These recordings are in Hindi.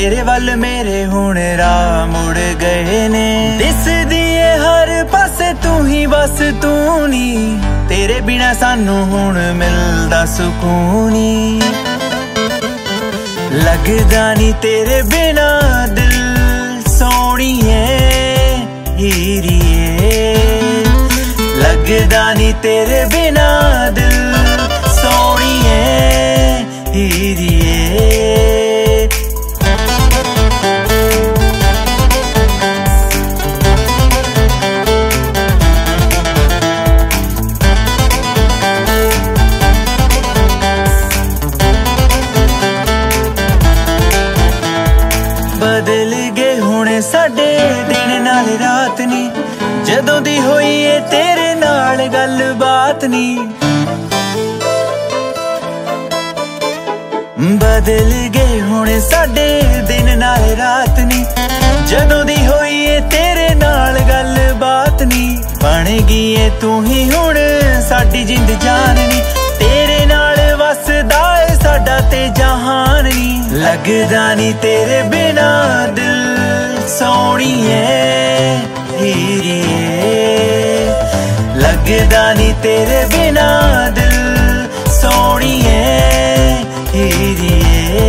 तेरे वल मेरे हुण राह मुड़ गए ने। दिसदी ए हर पासे तू ही बस तू नी, तेरे बिना सानू हुण मिलदा सुकून नी। लगदा नी तेरे बिना दिल सोहणीए हीरिए, लगदा नी तेरे बिना दिल सोहणीए हीरिए। बदल गए हुणे साडे दिन नाल रात नी, जदों दी होई ए तेरे नाल गल बात नी। बदल गए हुणे साडे दिन नाल रात नी, जदों दी होई ए तेरे नाल गल बात नी। बन गई ए तू ही हुण साडी जिंद जान नी, तेरे नाल वसदा ए साडा ते जहान नी। लगदा नी तेरे बिना दिल सोहणीए हीरिए, लगदा नी तेरे बिना दिल सोहणीए हीरिए।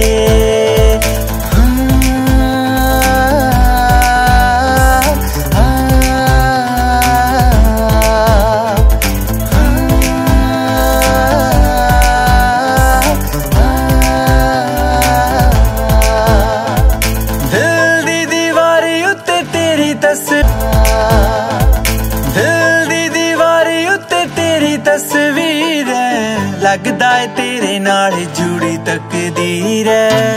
तस्वीर है लगदा है तेरे नाल जुड़ी तकदीर है।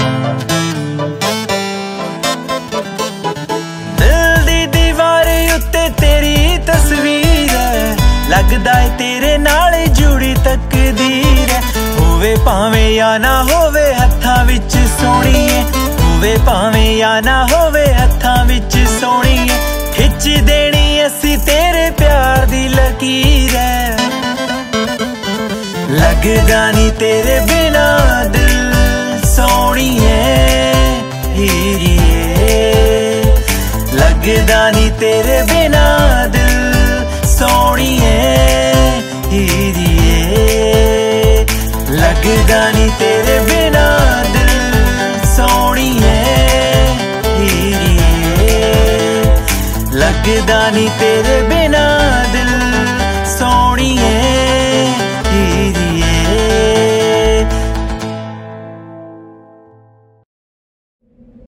दिल दी दीवार उत्ते तेरी तस्वीर है, लगदा है तेरे नाल जुड़ी तकदीर है। होवे भावें या ना होवे हत्थां विच सोहणीए, होवे भावें या ना होवे हत्थां विच सोहणीए। खिच देनी असी तेरे प्यार दी लकीर है, लगदा नी तेरे बिना दिल सोहणीए हीरिए, लगदा नी तेरे बिना दिल सोहणीए हीरिए, लगदा नी तेरे बिना दिल सोहणीए हीरिए, लगदा नी तेरे बिना